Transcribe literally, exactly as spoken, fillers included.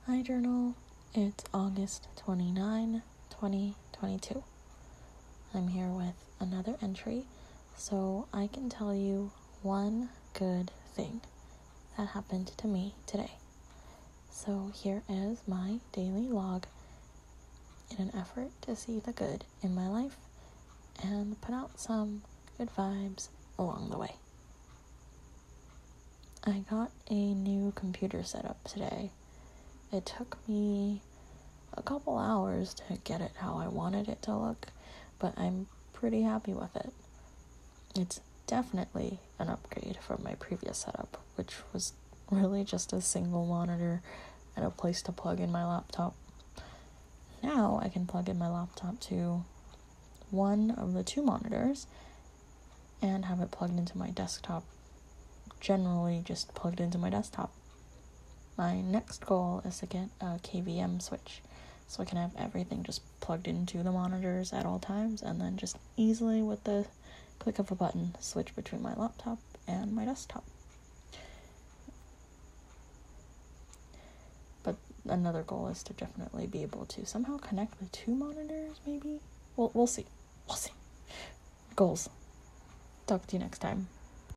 Hi Journal, it's August twenty-ninth, twenty twenty-two. I'm here with another entry so I can tell you one good thing that happened to me today. So here is my daily log in an effort to see the good in my life and put out some good vibes along the way. I got a new computer setup today. It took me a couple hours to get it how I wanted it to look, but I'm pretty happy with it. It's definitely an upgrade from my previous setup, which was really just a single monitor and a place to plug in my laptop. Now I can plug in my laptop to one of the two monitors and have it plugged into my desktop, generally just plugged into my desktop. My next goal is to get a K V M switch so I can have everything just plugged into the monitors at all times and then just easily with the click of a button switch between my laptop and my desktop. But another goal is to definitely be able to somehow connect the two monitors, maybe? We'll, we'll see. We'll see. Goals. Talk to you next time.